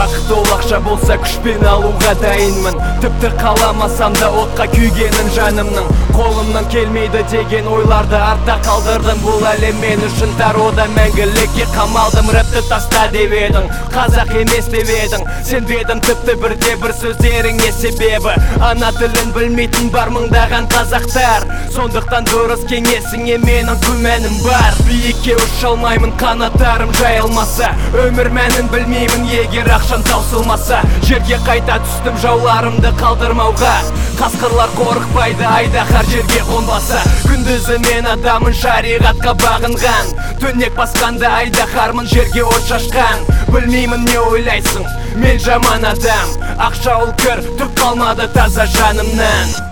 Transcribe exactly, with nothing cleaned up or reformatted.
бақыт ол ақша болса күшпен алуға дайынмын. Тіпті қаламасам да отқа күйгенін жанымның. Қолымнан келмейді деген ойларды артта қалдырдым. Бұл әлем мен үшін тарода мәңгілікке қамалдым. Рэпті таста деп едің, қазақ емес деп едің. Сен бедің тіпті бірде бір сөздерің не себебі? Ана тілін білмейтін бар мыңдаған қазақтар. Сондықтан дұрыс кеңесіңе менің күмәнім бар. Биікке ұша алмаймын қанаттарым жайылмаса. Өмір мәнін білмеймін егер ақшам таусылмаса. Жерге қайта түстім жауларымды қалдырмауға. Қасқырлар қорықпайды айдаһар жерге қонбаса. Күндізі мен адамын шариғатқа бағынған. Түнек басқанда айдаһармын жерге от шашқан. Білмеймін не ойлайсың, мен жаман адам. Ақша ол кір, түк қалмады таза жанымнан.